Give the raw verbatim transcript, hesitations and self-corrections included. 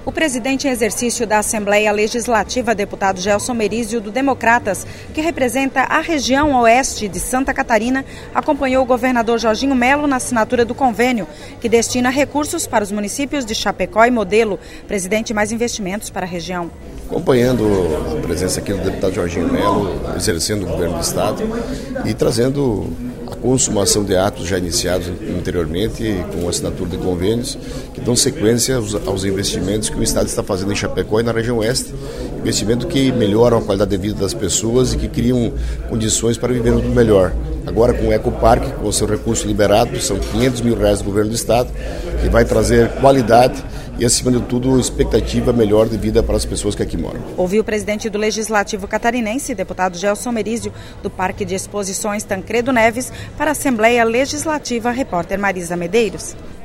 O presidente em exercício da Assembleia Legislativa, deputado Gelson Merizio, do Democratas, que representa a região oeste de Santa Catarina, acompanhou o governador Jorginho Melo na assinatura do convênio, que destina recursos para os municípios de Chapecó e Modelo. Presidente, mais investimentos para a região. Acompanhando a presença aqui do deputado Jorginho Melo, exercendo o governo do Estado e trazendo a consumação de atos já iniciados anteriormente, com a assinatura de convênios, que dão sequência aos, aos investimentos que o Estado está fazendo em Chapecó e na região oeste, investimento que melhoram a qualidade de vida das pessoas e que criam condições para viver um melhor. Agora com o Ecoparque, com o seu recurso liberado, são quinhentos mil reais do governo do Estado, que vai trazer qualidade e, acima de tudo, expectativa melhor de vida para as pessoas que aqui moram. Ouviu o presidente do Legislativo Catarinense, deputado Gelson Merizio, do Parque de Exposições Tancredo Neves, para a Assembleia Legislativa, repórter Marisa Medeiros.